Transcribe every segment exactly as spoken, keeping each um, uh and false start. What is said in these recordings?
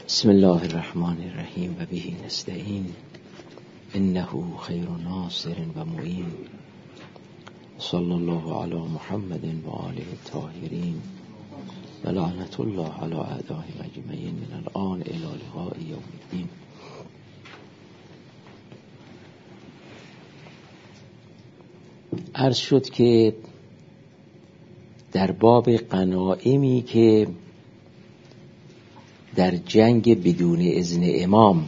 بسم الله الرحمن الرحیم و به نستعین انه خیر ناصر و معین. صلی الله علی محمد و آله الطاهرین و لعنت الله علی اعدائهم اجمعین من الآن الی لقاء یوم الدین. عرض شد که در باب غنایمی که در جنگ بدون اذن امام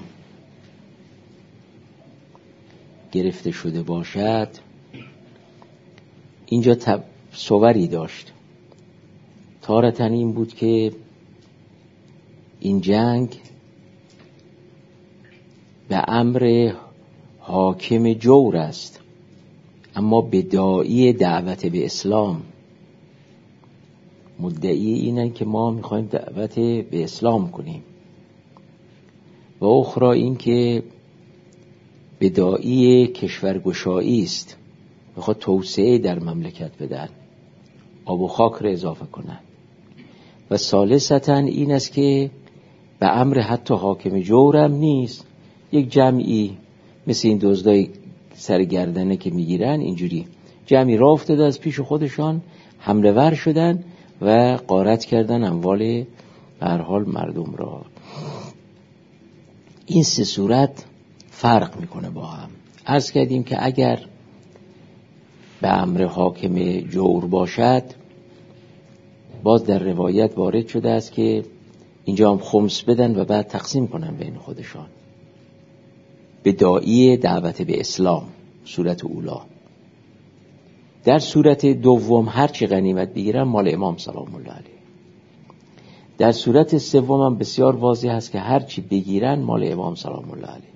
گرفته شده باشد، اینجا صوری داشت. تارةً این بود که این جنگ به امر حاکم جور است، اما به داعی دعوت به اسلام. مدعی اینن که ما میخوایم دعوت به اسلام کنیم، و اخرى این که به داعی کشورگشایی است، میخواد توسعه در مملکت بدن، آب و خاک را اضافه کنن. و ثالثاً این است که به امر حتی حاکم جورم نیست، یک جمعی مثل این دزدای سرگردنه که میگیرن، اینجوری جمعی راه افتاده از پیش خودشان، حمله ور شدن و غارت کردن اموال به هر حال مردم را. این سه صورت فرق میکنه با هم. عرض کردیم که اگر به امر حاکم جور باشد، باز در روایت وارد شده است که اینجا هم خمس بدن و بعد تقسیم کنن بین خودشان، به داعی دعوت به اسلام، صورت اولا. در صورت دوم هر چی غنیمت بگیرن مال امام سلام الله علیه. در صورت سوم هم بسیار واضح است که هر چی بگیرن مال امام سلام الله علیه.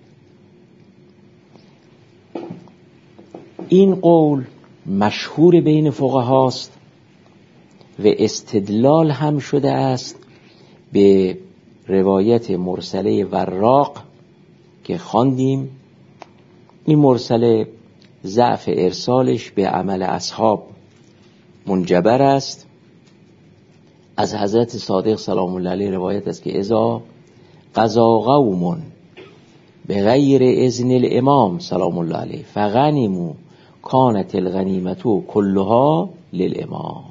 این قول مشهور بین فقهاست و استدلال هم شده است به روایت مرسله وراق که خواندیم. این مرسله ضعف ارسالش به عمل اصحاب منجبر است. از حضرت صادق سلام الله علیه روایت است که اذا قضا قوم به غیر اذن الامام سلام الله علیه فغنموا کانت الغنیمت کلها للامام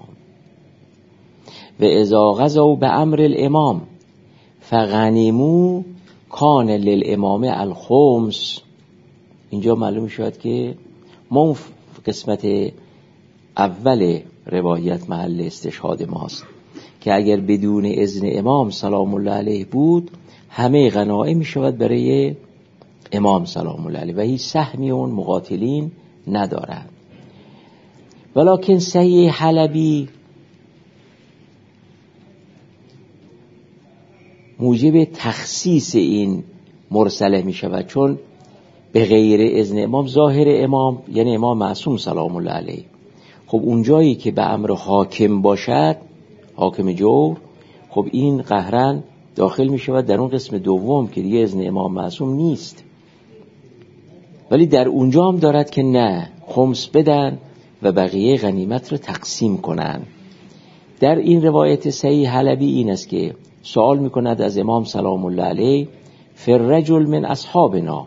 و اذا غزوا به امر الامام فغنموا کان للامام الخمس. اینجا معلوم شد که ما قسمت اول روایت محل استشهاد ماست که اگر بدون اذن امام سلام الله علیه بود، همه غنایم می شود برای امام سلام الله علیه و هیچ سهمی اون مقاتلین ندارد. ولکن صحیح حلبی موجب تخصیص این مرسله می شود، چون به غیر اذن امام، ظاهر امام یعنی امام معصوم سلام الله علیه. خب اونجایی که به امر حاکم باشد، حاکم جور، خب این قهرن داخل می شود در اون قسم دوم که دیگه اذن امام معصوم نیست. ولی در اونجا هم دارد که نه، خمس بدن و بقیه غنیمت رو تقسیم کنن. در این روایت صحیح حلبی این است که سوال می کند از امام سلام الله علیه: فرجل من اصحابنا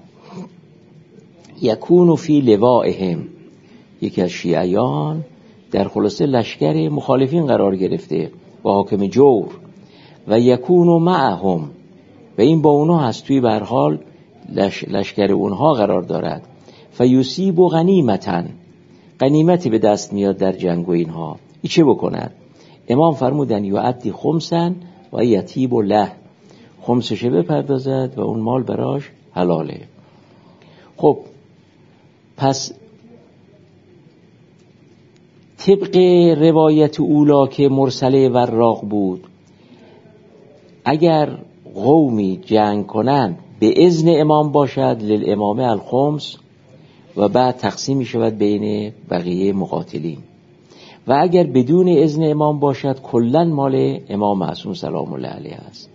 یکون فی لوائهم، یکی از شیعیان در خلاصه لشکر مخالفین قرار گرفته با حاکم جور، و یکون معهم، و این با اونها هست، توی به هر حال لش... لشکر اونها قرار دارد. فیصیب غنیمتا، غنیمتی به دست میاد در جنگ و اینها، ای چه بکند؟ امام فرمودن یعدی خمسا و یتیب له، خمسش بپردازد و اون مال براش حلاله. خب پس طبق روایت اولا که مرسله وراق بود، اگر قومی جنگ کنند به اذن امام باشد للامام الخمس و بعد تقسیم می شود بین بقیه مقاتلین، و اگر بدون اذن امام باشد کلاً مال امام معصوم سلام الله علیه است.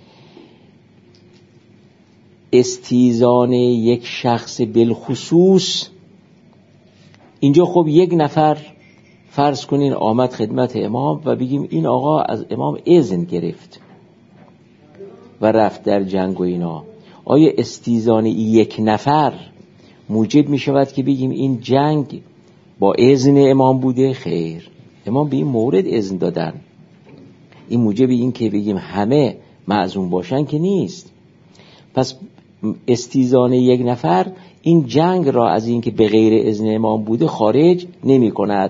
استیزان یک شخص بالخصوص، اینجا خب یک نفر فرض کنین آمد خدمت امام و بگیم این آقا از امام اذن گرفت، و رفت در جنگ و اینا، آیا استیزان یک نفر موجب می شود که بگیم این جنگ با اذن امام بوده؟ خیر، امام به این مورد اذن دادن. این موجب این که بگیم همه معزوم باشن که نیست. پس استیزان یک نفر این جنگ را از این که به غیر اذن امام بوده خارج نمی کند.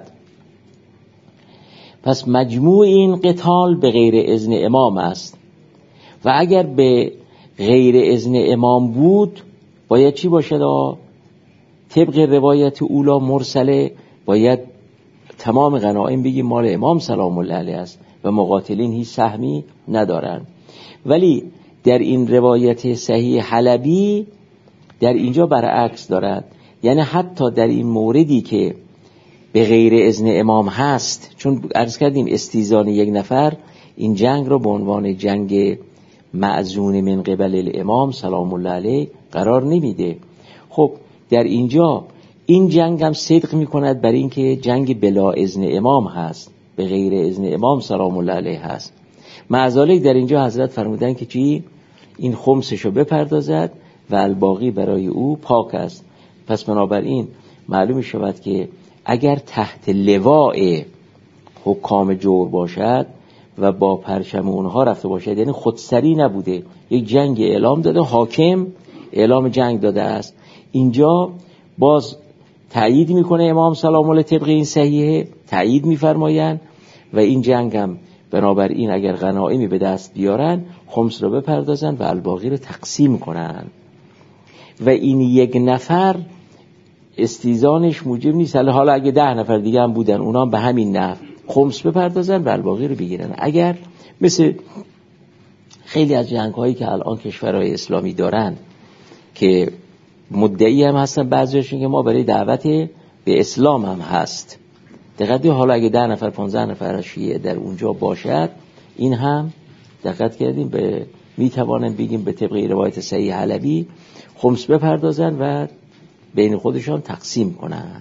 پس مجموع این قتال به غیر اذن امام است و اگر به غیر اذن امام بود باید چی باشد؟ طبق روایت اولا مرسله باید تمام غنایم بگیم مال امام سلام الله علیه است و مقاتلین هیچ سهمی ندارند. ولی در این روایت صحیح حلبی در اینجا برعکس دارد، یعنی حتی در این موردی که به غیر اذن امام هست، چون عرض کردیم استیزان یک نفر این جنگ را به عنوان جنگ معزون من قبل الامام سلام الله علیه قرار نمیده. خب در اینجا این جنگ هم صدق می کند برای اینکه جنگ بلا اذن امام هست، به غیر اذن امام سلام الله علیه هست. معذالک در اینجا حضرت فرمودن که چی؟ این خمسشو بپردازد و الباقی برای او پاک است. پس بنابراین معلوم شود که اگر تحت لواء حکام جور باشد و با پرچم اونها رفته باشد، یعنی خودسری نبوده، یک جنگ اعلام داده، حاکم اعلام جنگ داده است، اینجا باز تأیید میکنه امام سلام الله طبق این صحیحه، تأیید میفرمایند و این جنگ هم بنابراین اگر غنایمی به دست بیارن خمس رو بپردازن و الباقی رو تقسیم کنن و این یک نفر استیزانش موجب نیست. حالا اگه ده نفر دیگه هم بودن اونا هم به همین نحو خمس بپردازن و الباقی رو بگیرن. اگر مثل خیلی از جنگ هایی که الان کشورهای اسلامی دارن که مدعی هم هستن بعضیشون که ما برای دعوت به اسلام هم هست، دقت، حالا اگه ده نفر پانزده نفر شیعه در اونجا باشد، این هم دقت کردیم به میتوانن بگیم به طبق روایت صحیح حلبی خمس بپردازن و بین خودشان تقسیم کنن.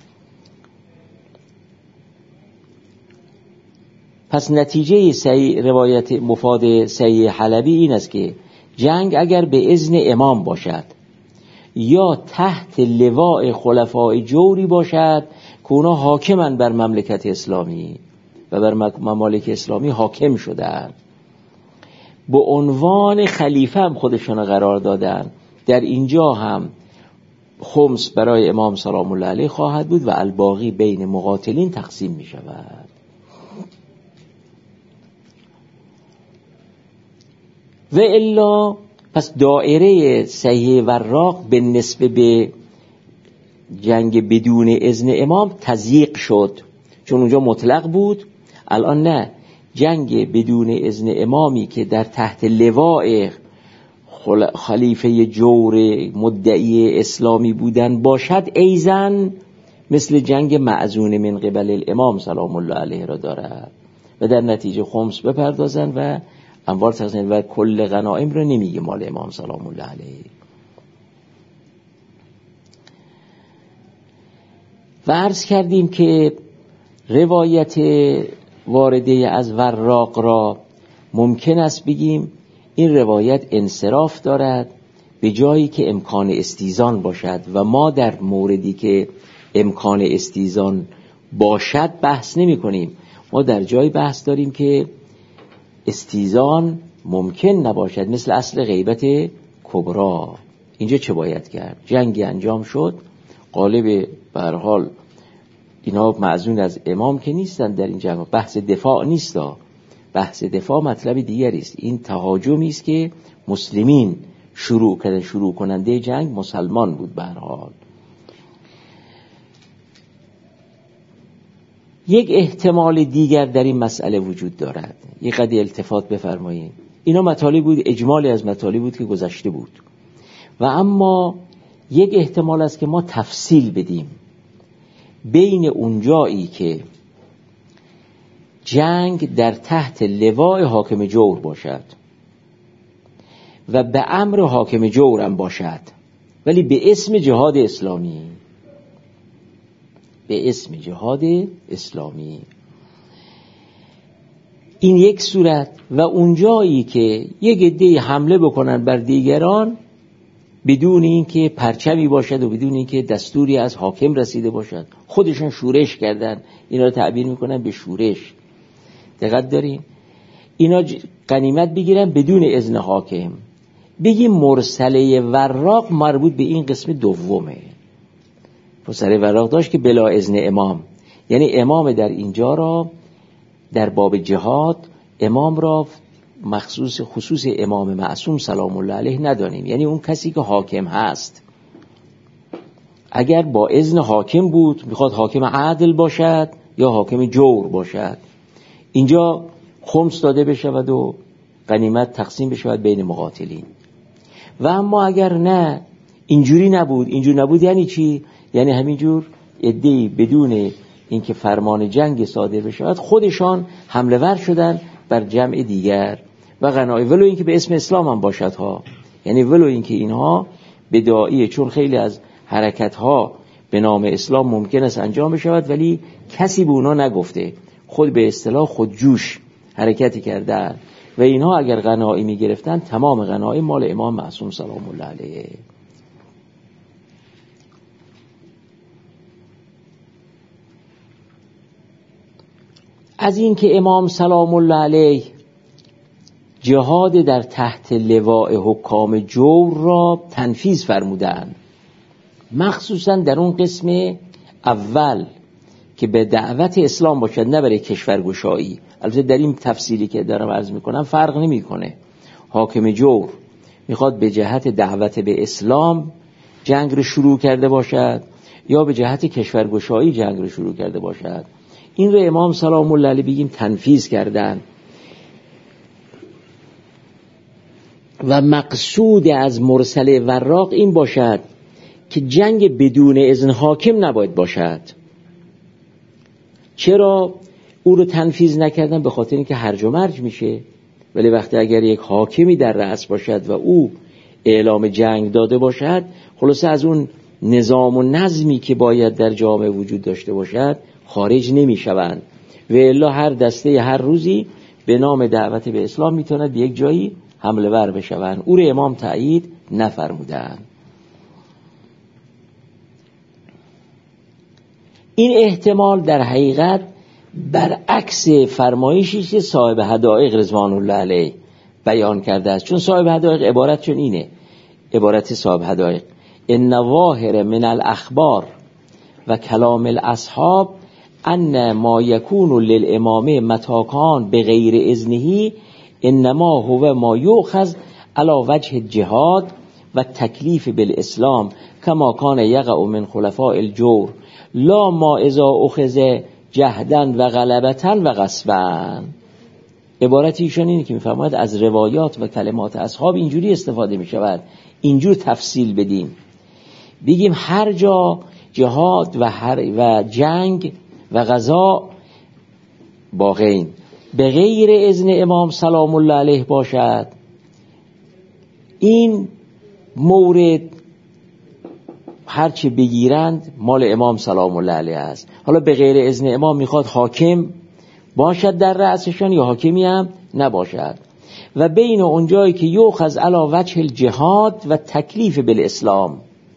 پس نتیجه صحیح روایت مفاد صحیح حلبی این است که جنگ اگر به اذن امام باشد یا تحت لواء خلفای جوری باشد که اونا حاکمن بر مملکت اسلامی و بر ممالک اسلامی حاکم شدن، به عنوان خلیفه هم خودشون قرار دادن، در اینجا هم خمس برای امام سلام الله علیه خواهد بود و الباقی بین مقاتلین تقسیم می شود. و الا پس دایره صحیح وراق به نسبه به جنگ بدون اذن امام تضییق شد، چون اونجا مطلق بود، الان نه، جنگ بدون اذن امامی که در تحت لواء خلیفه جور مدعی اسلامی بودن باشد ایزن مثل جنگ معزون من قبل الامام سلام الله علیه را دارد و در نتیجه خمس بپردازن و انوار تقسیم و کل غنایم را نمیگه مال امام سلام الله علیه. و عرض کردیم که روایت وارده از وراق را ممکن است بگیم این روایت انصراف دارد به جایی که امکان استیزان باشد و ما در موردی که امکان استیزان باشد بحث نمی کنیم. ما در جای بحث داریم که استیزان ممکن نباشد، مثل اصل غیبت کبرا. اینجا چه باید کرد؟ جنگی انجام شد، غالب به هر حال اینا معزون از امام که نیستن در این جنگ، بحث دفاع نیست، بحث دفاع مطلب دیگری است. این تهاجمی است که مسلمین شروع کردن، شروع کننده جنگ مسلمان بود به هر حال. یک احتمال دیگر در این مسئله وجود دارد، یک قدر التفات بفرمایید. اینا مطالب بود، اجمالی از مطالب بود که گذشته بود و اما یک احتمال است که ما تفصیل بدیم بین اونجایی که جنگ در تحت لواء حاکم جور باشد و به امر حاکم جور هم باشد ولی به اسم جهاد اسلامی، به اسم جهاد اسلامی. این یک صورت. و اونجایی که یک عده حمله بکنن بر دیگران بدون اینکه پرچمی باشد و بدون اینکه دستوری از حاکم رسیده باشد، خودشون شورش کردن، اینا رو تعبیر میکنن به شورش. دقت دارین؟ اینا غنیمت بگیرن بدون اذن حاکم. بگیم مرسله وراق مربوط به این قسم دومه. مرسله وراق داشت که بلا اذن امام، یعنی امام در اینجا را در باب جهاد امام را مخصوص خصوص امام معصوم سلام الله علیه ندانیم، یعنی اون کسی که حاکم هست. اگر با اذن حاکم بود، میخواد حاکم عادل باشد یا حاکم جور باشد، اینجا خمس داده بشود و غنیمت تقسیم بشود بین مقاتلین. و اما اگر نه اینجوری نبود، اینجور نبود یعنی چی؟ یعنی همینجور عده‌ای بدون اینکه فرمان جنگ صادر بشود خودشان حمله ور شدن بر جمع دیگر و غنایم، ولو اینکه به اسم اسلام هم باشد ها، یعنی ولو اینکه اینها بدعاییه، چون خیلی از حرکت ها به نام اسلام ممکن است انجام بشود ولی کسی به اونا نگفته، خود به اصطلاح خودجوش حرکتی کردن و اینها اگر غنایمی گرفتن تمام غنایم مال امام معصوم سلام الله علیه. از این که امام سلام الله علیه جهاد در تحت لواء حکام جور را تنفیذ فرمودند، مخصوصا در اون قسم اول که به دعوت اسلام باشد نه برای کشورگشایی. البته در این تفصیلی که دارم عرض میکنم فرق نمیکنه، حاکم جور میخواد به جهت دعوت به اسلام جنگ رو شروع کرده باشد یا به جهت کشورگشایی جنگ رو شروع کرده باشد، این رو امام سلام الله علیه بگیم تنفیذ کردن. و مقصود از مرسله وراق این باشد که جنگ بدون اذن حاکم نباید باشد. چرا او رو تنفیذ نکردن؟ به خاطر اینکه هرج و مرج میشه. ولی وقتی اگر یک حاکمی در رأس باشد و او اعلام جنگ داده باشد، خلاصه از اون نظام و نظمی که باید در جامعه وجود داشته باشد خارج نمیشوند و الا هر دسته هر روزی به نام دعوت به اسلام میتوند به یک جایی حمله ور بشوند. او رو امام تایید نفرمودند. این احتمال در حقیقت برعکس فرمایشی که صاحب حدائق رضوان الله علیه بیان کرده است. چون صاحب حدائق عبارت چون اینه، عبارت صاحب حدائق ان ظاهر من الاخبار و کلام الاصحاب ان ما یکون للامامه متاکان به غیر اذنه انما هو ما یؤخذ علی وجه الجهاد و تکلیف بالاسلام کما کان یقع من خلفاء الجور لا ما اذا اخذ جهدن و غلبتن و غصبن. عبارت ایشان اینه که میفرماید از روایات و کلمات اصحاب اینجوری استفاده میشود، اینجور تفصیل بدیم، بگیم هر جا جهاد و, هر و جنگ و غزا با غین به غیر اذن امام سلام الله علیه باشد، این مورد هرچی بگیرند مال امام سلام الله علیه است. حالا به غیر اذن امام میخواد حاکم باشد در رأسشان یا حاکمی هم نباشد. و بین اونجایی که یؤخذ علی وجه الجهاد و تکلیف بالاسلام،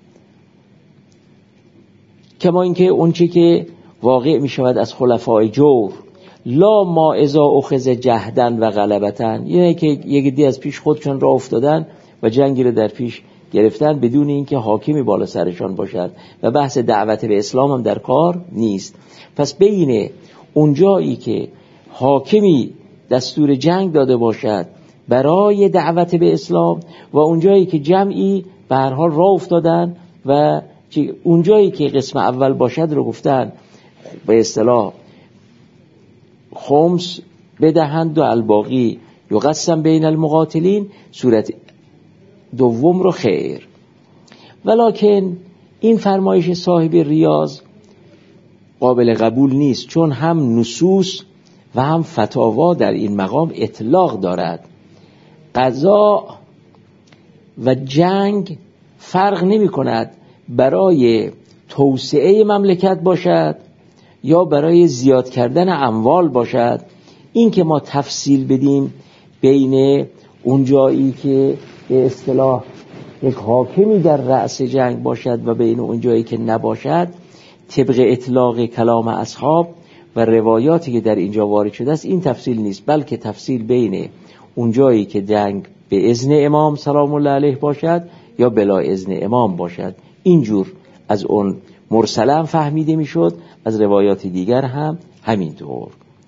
کما اینکه اونچه که واقع میشود از خلفای جور لا ما اذا اخذ جهدن و غلبتن، یعنی که یک دی از پیش خودشون را افتادن و جنگی رو در پیش گرفتن بدون اینکه حاکمی بالا سرشان باشد و بحث دعوت به اسلام هم در کار نیست. پس بین اونجایی که حاکمی دستور جنگ داده باشد برای دعوت به اسلام و اونجایی که جمعی به هر حال راه افتادن و اونجایی که قسم اول باشد رو گفتن به اصطلاح خمس بدهند و الباقی یقسم بین المقاتلین، صورت دوم رو خیر. ولکن این فرمایش صاحب ریاض قابل قبول نیست، چون هم نصوص و هم فتاوا در این مقام اطلاق دارد. قضا و جنگ فرق نمی کند برای توسعه مملکت باشد یا برای زیاد کردن اموال باشد. این که ما تفصیل بدیم بین اون جایی که به اصطلاح یک حاکمی در رأس جنگ باشد و بین اون جایی که نباشد، طبق اطلاق کلام اصحاب و روایاتی که در اینجا وارد شده است، این تفصیل نیست، بلکه تفصیل بین اون جایی که جنگ به اذن امام سلام الله علیه باشد یا بلا اذن امام باشد. اینجور از اون مرسلا فهمیده میشد، از روایات دیگر هم همینطور.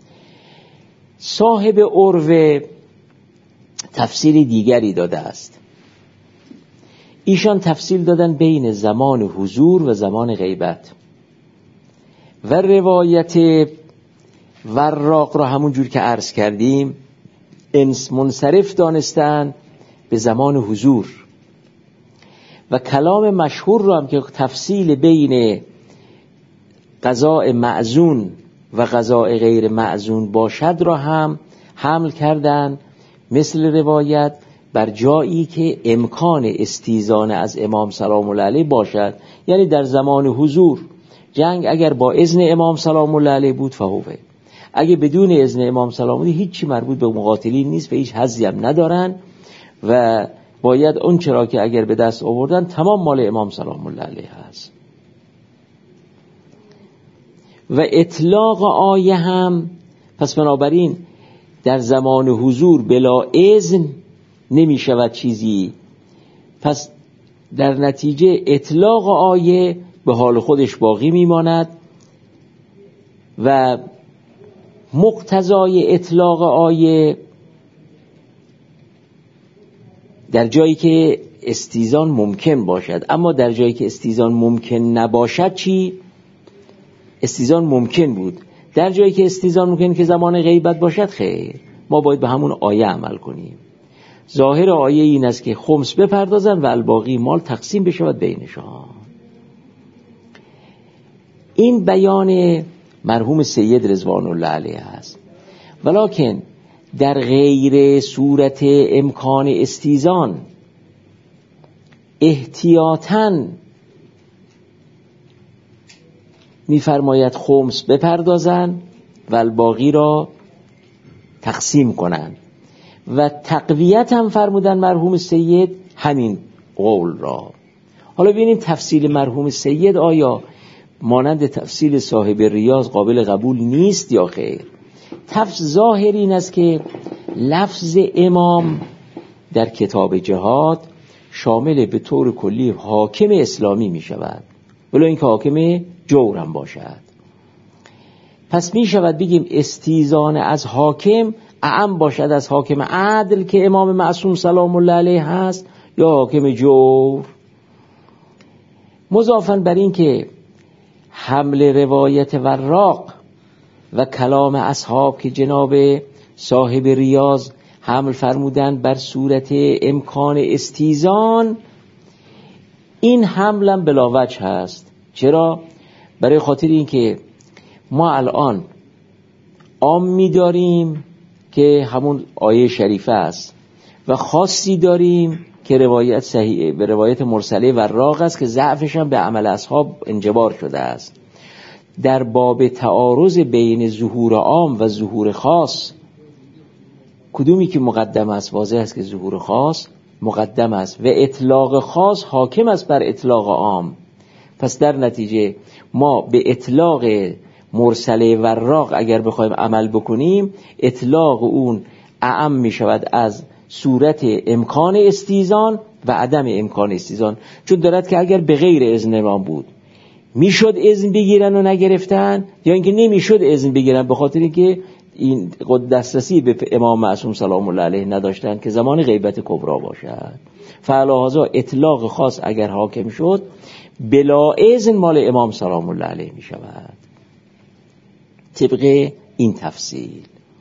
صاحب عروه تفسیر دیگری داده است. ایشان تفصیل دادن بین زمان حضور و زمان غیبت و روایت وراق را همون جور که عرض کردیم انس منصرف دانستن به زمان حضور و کلام مشهور را هم که تفصیل بین قضاء معزون و قضاء غیر معزون باشد را هم حمل کردن، مثل روایت بر جایی که امکان استیزان از امام سلام الله علیه باشد، یعنی در زمان حضور جنگ اگر با اذن امام سلام الله علیه بود فهوه، اگه بدون اذن امام سلام الله هیچی مربوط به مقاتلین نیست و هیچ حظی هم ندارن و باید اون چرا که اگر به دست آوردن تمام مال امام سلام الله علیه هست. و اطلاق آیه هم پس بنابراین در زمان حضور بلا اذن نمی شود چیزی، پس در نتیجه اطلاق آیه به حال خودش باقی می ماند و مقتضای اطلاق آیه در جایی که استیزان ممکن باشد، اما در جایی که استیزان ممکن نباشد چی؟ استیزان ممکن بود. در جایی که استیزان ممکن که زمان غیبت باشد خیر، ما باید به همون آیه عمل کنیم. ظاهر آیه این است که خمس بپردازن و الباقی مال تقسیم بشود بینشان. این بیان مرحوم سید رضوان الله علیه است. ولکن در غیر صورت امکان استیزان احتیاطاً می‌فرماید خمس بپردازن و الباقی را تقسیم کنند و تقویت هم فرمودن مرحوم سید همین قول را. حالا ببینیم تفصیل مرحوم سید آیا مانند تفصیل صاحب ریاض قابل قبول نیست یا خیر. تفصیل ظاهر این است که لفظ امام در کتاب جهاد شامل به طور کلی حاکم اسلامی می شود، ولی اینکه حاکم جور هم باشد. پس می شود بگیم استیزان از حاکم اعم باشد از حاکم عدل که امام معصوم سلام الله علیه هست یا حاکم جور. مضافاً بر این که حمل روایت وراق و کلام اصحاب که جناب صاحب ریاض حمل فرمودن بر صورت امکان استیزان، این حملم بلا وجه هست. چرا؟ برای خاطر این که ما الان عامی داریم که همون آیه شریفه است و خاصی داریم که روایت صحیح به روایت مرسله وراق است که ضعفش هم به عمل اصحاب انجبار شده است. در باب تعارض بین ظهور عام و ظهور خاص کدومی که مقدم است؟ واضح است که ظهور خاص مقدم است و اطلاق خاص حاکم است بر اطلاق عام. پس در نتیجه ما به اطلاق مرسله وراق اگر بخوایم عمل بکنیم، اطلاق اون اعم می شود از صورت امکان استیزان و عدم امکان استیزان، چون دارد که اگر به غیر اذن امام بود میشد اذن بگیرن و نگرفتن، یا اینکه نمیشد اذن بگیرن به خاطر اینکه این دسترسی به امام معصوم سلام الله علیه نداشتن که زمان غیبت کبرا باشد. فعلاحظا اطلاق خاص اگر حاکم شد بلا اذن مال امام سلام الله علیه می شود طبق این تفصیل.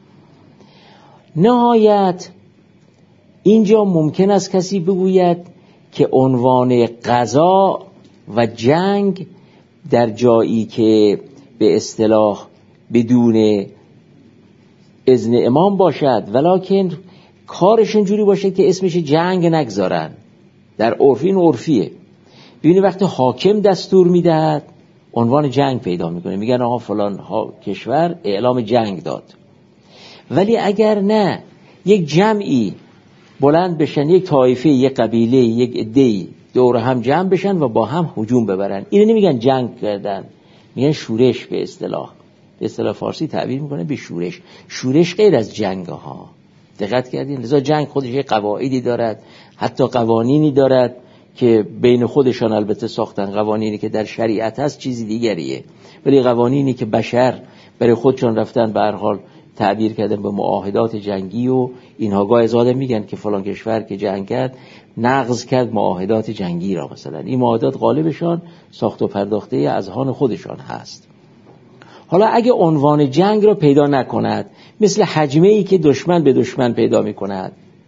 نهایت اینجا ممکن است کسی بگوید که عنوان قضا و جنگ در جایی که به اصطلاح بدون اذن امام باشد، ولکن کارشون جوری باشه که اسمش جنگ نگذارن. در عرفی این عرفیه. ببینید وقتی حاکم دستور میدهد عنوان جنگ پیدا میکنه، میگن آقا فلان ها کشور اعلام جنگ داد. ولی اگر نه یک جمعی بلند بشن، یک طایفه، یک قبیله، یک عده‌ای دور هم جمع بشن و با هم هجوم ببرن، اینو نمیگن جنگ کردن، میگن شورش. به اصطلاح به اصطلاح فارسی تعبیر میکنه به شورش. شورش غیر از جنگ ها، دقت کردین؟ لذا جنگ خودش یک قواعدی دارد، حتی قوانینی دارد که بین خودشان البته ساختن. قوانینی که در شریعت هست چیزی دیگریه، ولی قوانینی که بشر برای خودشان رفتن به هر حال تعبیر کردن به معاهدات جنگی و اینها. گاه از آدم میگن که فلان کشور که جنگ کرد نقض کرد معاهدات جنگی را، مثلا این معاهدات غالبشان ساخت و پرداخته اذهان خودشان هست. حالا اگه عنوان جنگ را پیدا نکند، مثل حجمه‌ای که دشمن به دشمن پیدا میکند،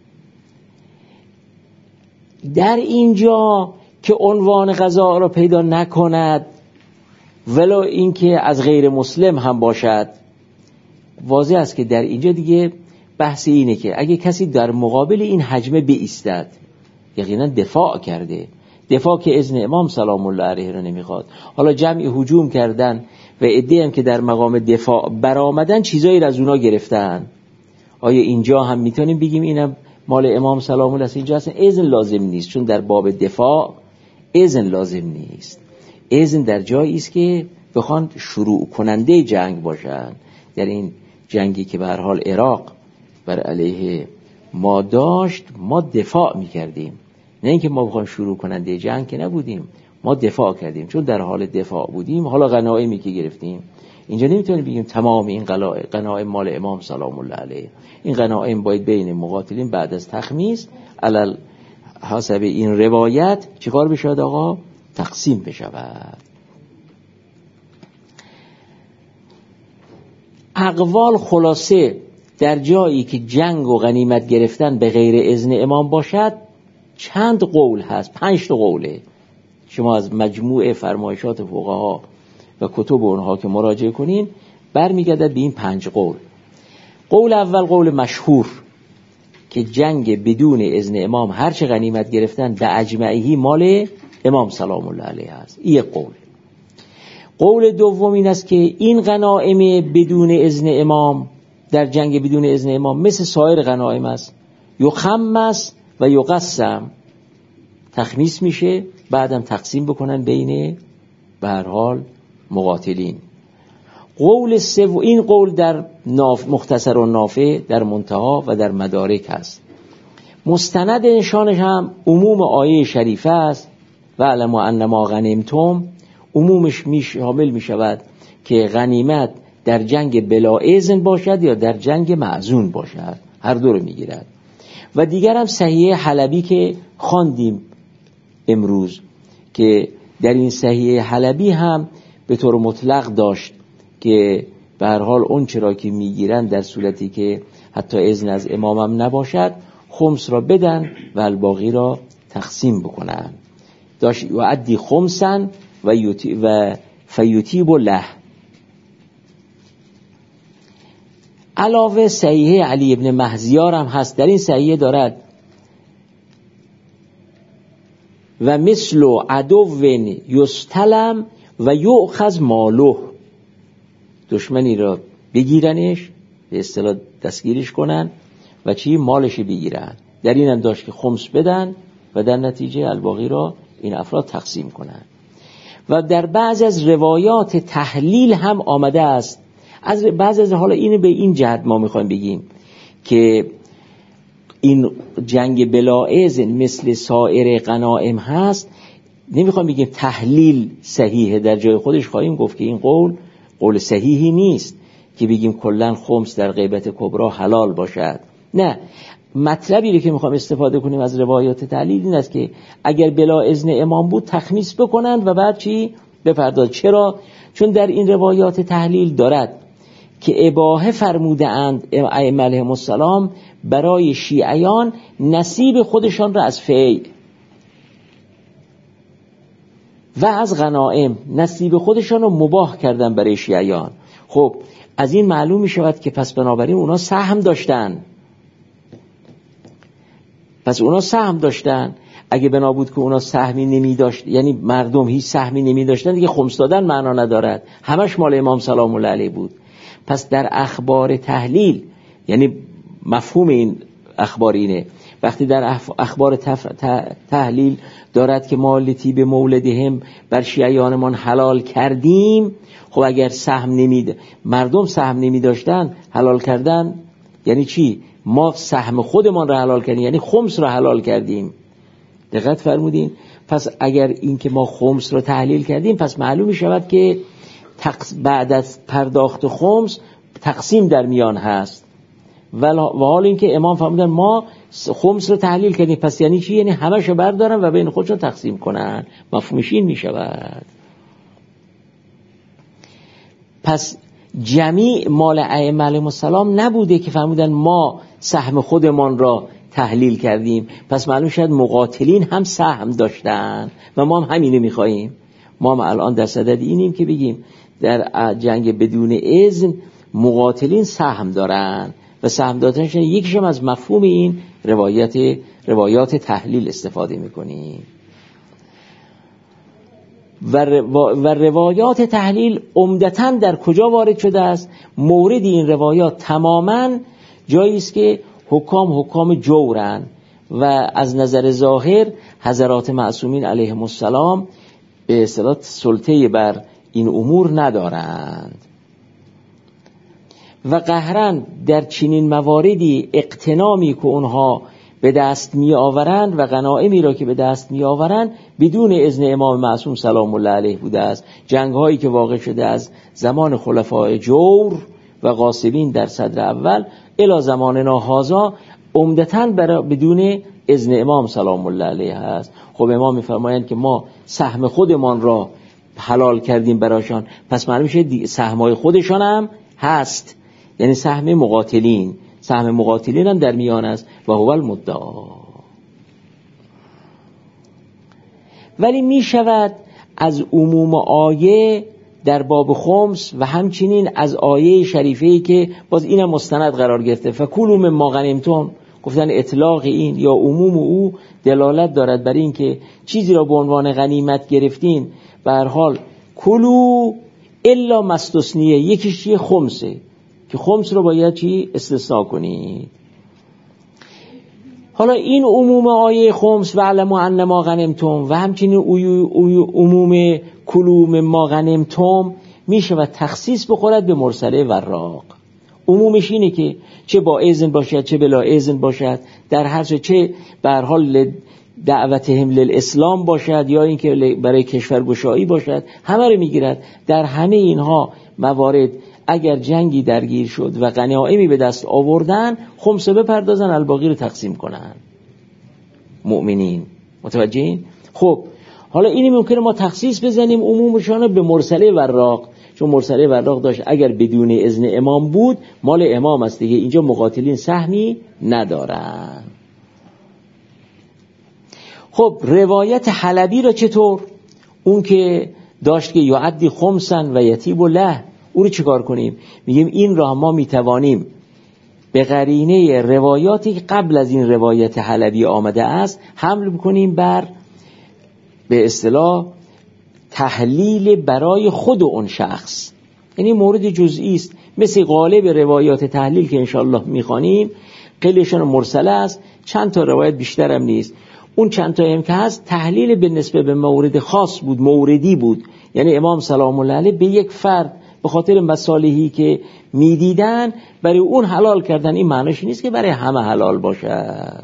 در اینجا که عنوان غزا را پیدا نکند ولو اینکه از غیر مسلم هم باشد، واضح است که در اینجا دیگه بحث اینه که اگه کسی در مقابل این حجمه بایستد، یقینا دفاع کرده. دفاع که اذن امام سلام الله علیه را نمیخواد. حالا جمعی هجوم کردن و عده‌ای هم که در مقام دفاع برآمدن چیزایی را از اونا گرفتن، آیا اینجا هم میتونیم بگیم اینم مال امام سلام الله است؟ اینجا اصلا اذن لازم نیست، چون در باب دفاع اذن لازم نیست. اذن در جایی است که بخوان شروع کننده جنگ باشن. در این جنگی که به هر حال عراق بر علیه ما داشت، ما دفاع میکردیم، نه اینکه ما بخوام شروع کننده جنگ که نبودیم، ما دفاع کردیم. چون در حال دفاع بودیم، حالا غنایمی که گرفتیم، اینجا نمیتونیم بگیم تمام این غنایم مال امام سلام الله علیه. این غنایم باید بین مقاتلین بعد از تخمیس علل حسب این روایت چیکار بشود آقا؟ تقسیم بشود. اقوال خلاصه در جایی که جنگ و غنیمت گرفتن به غیر اذن امام باشد چند قول هست؟ پنج تا قوله. شما از مجموع فرمایشات فقها و کتب اونها که مراجعه کنین برمیگردد به این پنج قول. قول اول قول مشهور که جنگ بدون اذن امام هر چه غنیمت گرفتن به اجمعی مال امام سلام الله علیه است. این یک قول. قول دوم این است که این غنایم بدون اذن امام، در جنگ بدون اذن امام مثل سایر غنایم است، یخمس و یقسم، تخمیس میشه بعدم تقسیم بکنن بین به هر حال مقاتلین. قول سوم، این قول در ناف مختصر و نافع در منتها و در مدارک هست. مستند نشانش هم عموم آیه شریفه است و علموا انما غنیمتم. عمومش می شامل می شود که غنیمت در جنگ بلا اذن باشد یا در جنگ معزون باشد، هر دو رو می گیرد. و دیگر هم صحیح حلبی که خواندیم امروز، که در این صحیح حلبی هم به طور مطلق داشت که به هر حال اون چرا که می گیرن در صورتی که حتی اذن از امامم نباشد خمس را بدن و الباقی را تقسیم بکنن. داشت و عدی خمسن و یوتی و فیوتیب له. علاوه صحیح علی ابن مهزیار هم هست. در این صحیح دارد و مثل عدو یستلم و یؤخذ ماله، دشمنی را بگیرنش، به اصطلاح دستگیرش کنن و چی؟ مالش بگیرن. در این هم داشت که خمس بدن و در نتیجه الباقی را این افراد تقسیم کنن. و در بعض از روایات تحلیل هم آمده است. از بعض از حالا اینو به این جهت ما میخوایم بگیم که این جنگ بلا اذن مثل سایر غنایم هست. نمیخوایم بگیم تحلیل صحیحه، در جای خودش خواهیم گفت که این قول قول صحیحی نیست که بگیم کلن خمس در غیبت کبرا حلال باشد. نه، مطلبی که میخوام استفاده کنیم از روایات تحلیل این است که اگر بلا اذن امام بود تخمیس بکنند و بعد چی؟ بپرداز. چرا؟ چون در این روایات تحلیل دارد که اباحه فرموده اند ائمه علیهم السلام برای شیعیان نصیب خودشان را از فیء و از غنایم نصیب خودشان رو مباح کردن برای شیعیان. خب از این معلوم می شود که پس بنابراین اونا سهم داشتن. پس اونا سهم داشتن. اگه بنا بود که اونا سهمی نمی داشت، یعنی مردم هیچ سهمی نمی داشتن، دیگه خمس دادن معنا ندارد، همش مال امام سلام الله علیه بود. پس در اخبار تحلیل یعنی مفهوم این اخبار اینه وقتی در اخبار تف... تحلیل دارد که مالتی به مولدهم بر شیعیانمان حلال کردیم، خب اگر سهم نمید مردم سهم نمی داشتن حلال کردن یعنی چی؟ ما سهم خودمان را حلال کردیم، یعنی خمس را حلال کردیم. دقت فرمودین؟ پس اگر این که ما خمس را تحلیل کردیم، پس معلوم می شود که بعد از پرداخت خمس تقسیم در میان هست. و حال این که امام فرمودن ما خمس رو تحلیل کردیم، پس یعنی چی؟ یعنی همه شو بردارن و بین خودشون تقسیم کنن. مفهومش این می شود. پس جمیع مال ائمه علیهم السلام نبوده که فرمودن ما سهم خودمان را تحلیل کردیم، پس معلوم شد مقاتلین هم سهم داشتن و ما هم همینه میخواییم. ما هم الان در صدد اینیم که بگیم در جنگ بدون اذن مقاتلین سهم دارن و سهم دادنشون یکیشم از مفهوم این روایت روایات تحلیل استفاده میکنیم. و, و روایات تحلیل عمدتاً در کجا وارد شده است؟ مورد این روایات تماماً جایی است که حکام حکام جورن و از نظر ظاهر حضرات معصومین علیهم السلام به اصطلاح سلطه بر این امور ندارند و قهرن در چنین مواردی اقتنامی که اونها به دست می آورند و غنایمی را که به دست می آورند بدون اذن امام معصوم سلام الله علیه بوده است. جنگ هایی که واقع شده از زمان خلفای جور و غاصبین در صدر اول الی زماننا هذا عمدتاً بدون اذن امام سلام الله علیه است. خب امام میفرمایند که ما سهم خودمان را حلال کردیم براشان، پس معلوم میشه سهمای خودشان هم هست، یعنی سهم مقاتلین سهم مقاتلین هم در میان است و هو المدعا. ولی می شود از عموم آیه در باب خمس و همچنین از آیه شریفه‌ای که باز اینم مستند قرار گرفته فکلوا مما غنمتم، گفتن اطلاق این یا عموم او دلالت دارد بر این که چیزی را به عنوان غنیمت گرفتین به هر حال کلو الا مستثنیه، یکیش چیه؟ خمسه که خمس رو باید چی؟ استثناء کنید. حالا این عموم آیه خمس و علموا انما غنمتم و همچنین عموم کلوا مما غنمتم می شود تخصیص بخورد به مرسله وراق. عمومش اینه که چه با اذن باشد چه بلا اذن باشد، در هر چه چه به هر حال دعوتهم للاسلام باشد یا اینکه برای کشورگشایی باشد، همه رو میگیرد. در همه اینها موارد اگر جنگی درگیر شد و غنایمی به دست آوردن خمسه بپردازن، الباقی رو تقسیم کنن مؤمنین. متوجهین؟ خب حالا اینی ممکنه ما تخصیص بزنیم عمومشان به مرسله وراق، چون مرسله وراق داشت اگر بدون اذن امام بود مال امام است دیگه، اینجا مقاتلین سهمی ندارن. خب روایت حلبی را چطور؟ اون که داشت که یعدی خمسن و یتیب له، او رو چیکار کنیم؟ میگیم این را ما میتوانیم به قرینه روایاتی که قبل از این روایت حلبی آمده است حمل بکنیم بر به اصطلاح تحلیل برای خود اون شخص، یعنی مورد جزئی است. مثل غالب روایات تحلیل که انشاءالله میخوانیم قیلشان مرسله است، چند تا روایت بیشتر هم نیست. اون چند تا هم که هست تحلیل به نسبت به مورد خاص بود، موردی بود، یعنی امام سلام الله علیه به یک فرد به خاطر مصالحی که میدیدن برای اون حلال کردن. این معنیش نیست که برای همه حلال باشد.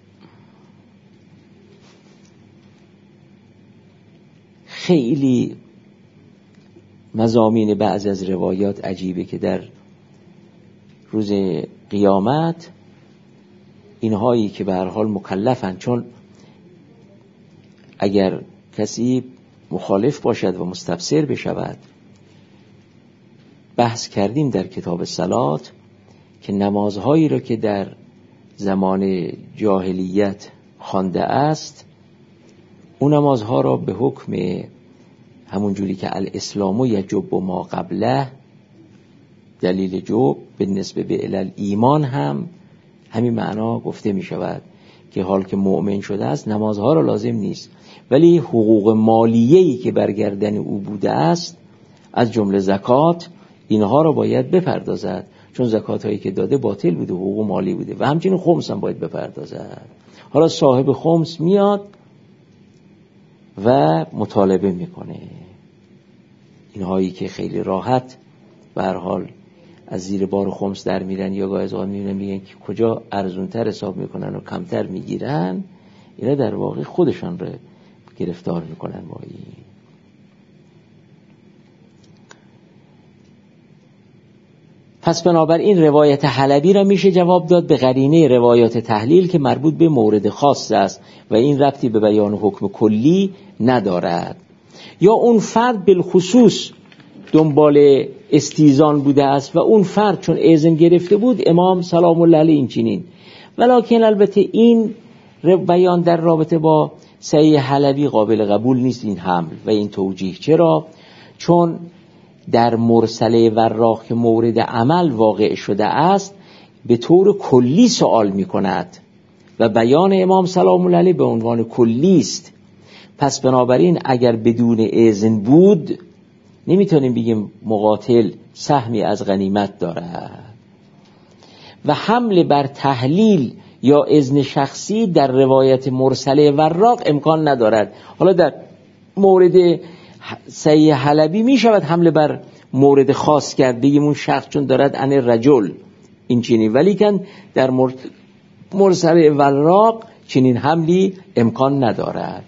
خیلی مضامین بعضی از روایات عجیبه که در روز قیامت اینهایی که به هر حال مکلفن، چون اگر کسی مخالف باشد و مستبصر بشود، بحث کردیم در کتاب صلات که نمازهایی را که در زمان جاهلیت خوانده است اون نمازها را به حکم همون جوری که الاسلام یجب ما قبله، دلیل جب به نسبت به علل ایمان هم همین معنا گفته می شود که حال که مؤمن شده است نمازها را لازم نیست، ولی حقوق مالیه‌ای که برگردن او بوده است از جمله زکات اینها را باید بپردازد، چون زکات هایی که داده باطل بوده، حقوق مالی بوده و همچنین خمس هم باید بپردازد. حالا صاحب خمس میاد و مطالبه میکنه. اینهایی که خیلی راحت به هر حال از زیر بار خمس در میرن یا گاهی از آن میبینن میگن که کجا ارزونتر حساب میکنن و کمتر میگیرن، اینا در واقع خودشان رو گرفتار میکنن با این. پس بنابراین روایت حلبی را میشه جواب داد به قرینه روایات تحلیل که مربوط به مورد خاص است و این ربطی به بیان حکم کلی ندارد. یا اون فرد بالخصوص دنبال استیزان بوده است و اون فرد چون اذن گرفته بود امام سلام الله علیه این چنین. ولکن البته این بیان در رابطه با صحیح حلبی قابل قبول نیست این حمل و این توجیه. چرا؟ چون در مرسله وراق که مورد عمل واقع شده است به طور کلی سوال می کند و بیان امام سلام الله علیه به عنوان کلی است. پس بنابراین اگر بدون اذن بود نمیتونیم بگیم مقاتل سهمی از غنیمت دارد. و حمل بر تحلیل یا اذن شخصی در روایت مرسله وراق امکان ندارد. حالا در مورد صحیح حلبی می شود حمله بر مورد خاص کرد، بگیم اون شخص چون دارد ان رجل این چنین، ولی کن در مرسل وراق چنین حملی امکان ندارد.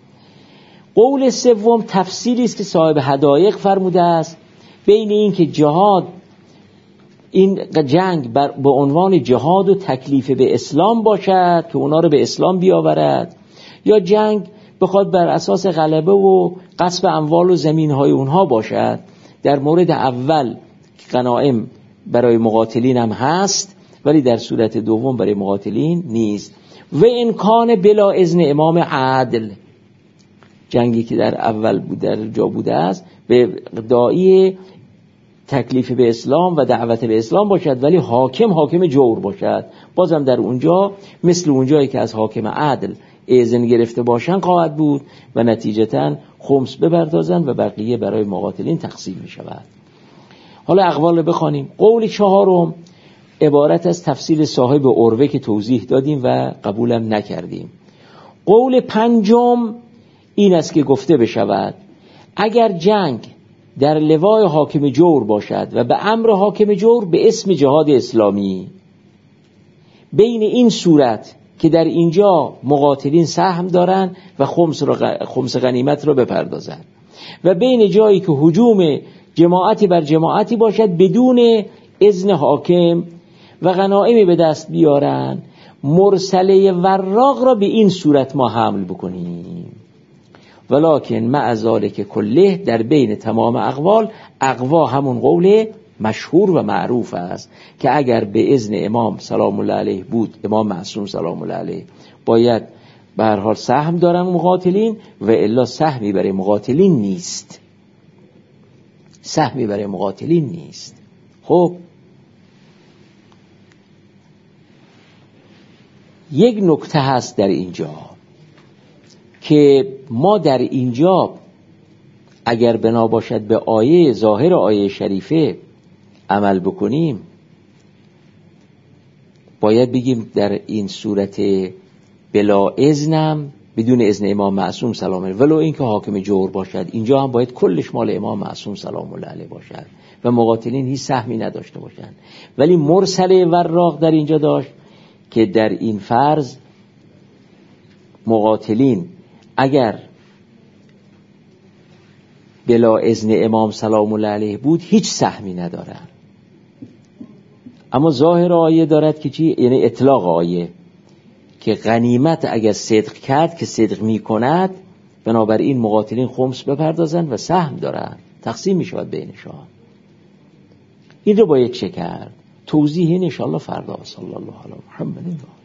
قول سوم تفسیری است که صاحب حدایق فرموده است بین این که جهاد این جنگ بر به عنوان جهاد و تکلیف به اسلام باشد که اونا رو به اسلام بیاورد، یا جنگ بخواد بر اساس غلبه و غصب اموال و زمین‌های اونها باشد. در مورد اول غنایم برای مقاتلین هم هست ولی در صورت دوم برای مقاتلین نیست. و امکان بلا اذن امام عادل، جنگی که در اول بود در جا بوده است به داعی تکلیف به اسلام و دعوت به اسلام باشد ولی حاکم حاکم جور باشد، بازم در اونجا مثل اونجایی که از حاکم عدل اذن گرفته باشن خواهد بود و نتیجتاً خمس بپردازند و بقیه برای مقاتلین تقسیم می شود. حالا اقوال رو بخوانیم. قول چهارم عبارت از تفصیل صاحب عروه که توضیح دادیم و قبولم نکردیم. قول پنجم این است که گفته بشود اگر جنگ در لوای حاکم جور باشد و به امر حاکم جور به اسم جهاد اسلامی، بین این صورت که در اینجا مقاتلین سهم دارن و خمس, خمس غنیمت را بپردازند و بین جایی که هجوم جماعتی بر جماعتی باشد بدون اذن حاکم و غنایمی به دست بیارن، مرسله وراق را به این صورت ما حمل بکنیم. ولکن مع ذلک کله در بین تمام اقوال اقوا همون قول مشهور و معروف است که اگر به اذن امام سلام الله علیه بود، امام معصوم سلام الله علیه، باید به هر حال سهم دارن مقاتلین و الا سهمی برای مقاتلین نیست، سهمی برای مقاتلین نیست. خب یک نکته هست در اینجا که ما در اینجا اگر بنا باشد به آیه ظاهر آیه شریفه عمل بکنیم باید بگیم در این صورت بلا اذنم بدون اذن امام معصوم سلام علیه، ولو اینکه حاکم جور باشد اینجا هم باید کلش مال امام معصوم سلام الله علیه باشد و مقاتلین هیچ سهمی نداشته باشند. ولی مرسله وراق در اینجا داشت که در این فرض مقاتلین اگر بلا اذن امام سلام الله علیه بود هیچ سهمی ندارن. اما ظاهر آیه دارد که چی؟ یعنی اطلاق آیه که غنیمت اگر صدق کرد که صدق می کند بنابراین مقاتلین خمس بپردازند و سهم دارند، تقسیم می شود بینشان. این رو باید چه کرد؟ توضیح این انشاءالله فردا. صلی الله علیه محمد.